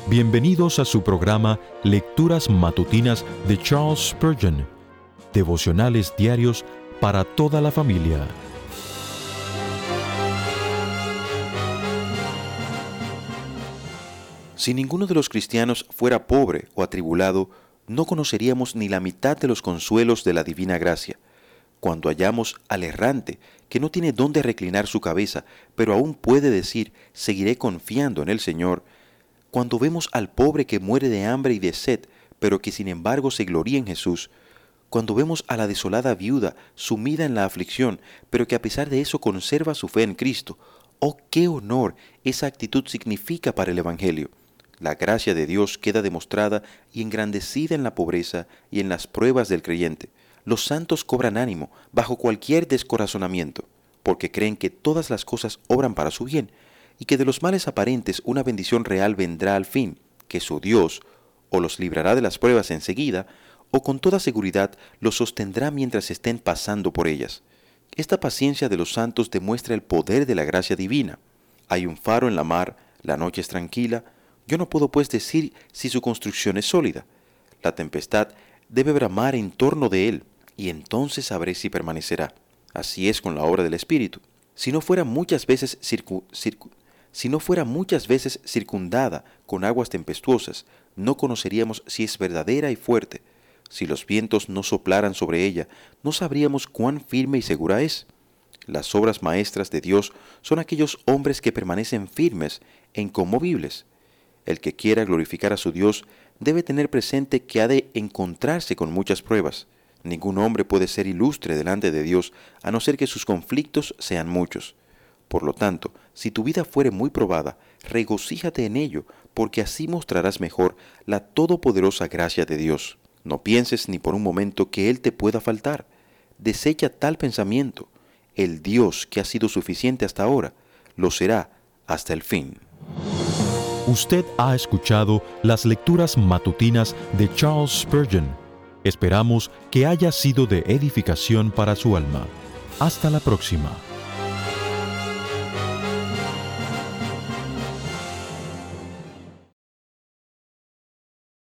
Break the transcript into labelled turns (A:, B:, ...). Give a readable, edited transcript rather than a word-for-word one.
A: Bienvenidos a su programa Lecturas Matutinas de Charles Spurgeon, devocionales diarios para toda la familia.
B: Si ninguno de los cristianos fuera pobre o atribulado, no conoceríamos ni la mitad de los consuelos de la divina gracia. Cuando hallamos al errante, que no tiene dónde reclinar su cabeza, pero aún puede decir, seguiré confiando en el Señor. Cuando vemos al pobre que muere de hambre y de sed, pero que sin embargo se gloría en Jesús. Cuando vemos a la desolada viuda sumida en la aflicción, pero que a pesar de eso conserva su fe en Cristo. ¡Oh, qué honor esa actitud significa para el Evangelio! La gracia de Dios queda demostrada y engrandecida en la pobreza y en las pruebas del creyente. Los santos cobran ánimo bajo cualquier descorazonamiento, porque creen que todas las cosas obran para su bien, y que de los males aparentes una bendición real vendrá al fin, que su Dios o los librará de las pruebas enseguida, o con toda seguridad los sostendrá mientras estén pasando por ellas. Esta paciencia de los santos demuestra el poder de la gracia divina. Hay un faro en la mar, la noche es tranquila. Yo no puedo pues decir si su construcción es sólida. La tempestad debe bramar en torno de él, y entonces sabré si permanecerá. Así es con la obra del Espíritu. Si no fuera muchas veces circundada con aguas tempestuosas, no conoceríamos si es verdadera y fuerte. Si los vientos no soplaran sobre ella, no sabríamos cuán firme y segura es. Las obras maestras de Dios son aquellos hombres que permanecen firmes e inconmovibles. El que quiera glorificar a su Dios debe tener presente que ha de encontrarse con muchas pruebas. Ningún hombre puede ser ilustre delante de Dios a no ser que sus conflictos sean muchos. Por lo tanto, si tu vida fuere muy probada, regocíjate en ello, porque así mostrarás mejor la todopoderosa gracia de Dios. No pienses ni por un momento que Él te pueda faltar. Desecha tal pensamiento. El Dios que ha sido suficiente hasta ahora, lo será hasta el fin.
A: Usted ha escuchado las lecturas matutinas de Charles Spurgeon. Esperamos que haya sido de edificación para su alma. Hasta la próxima.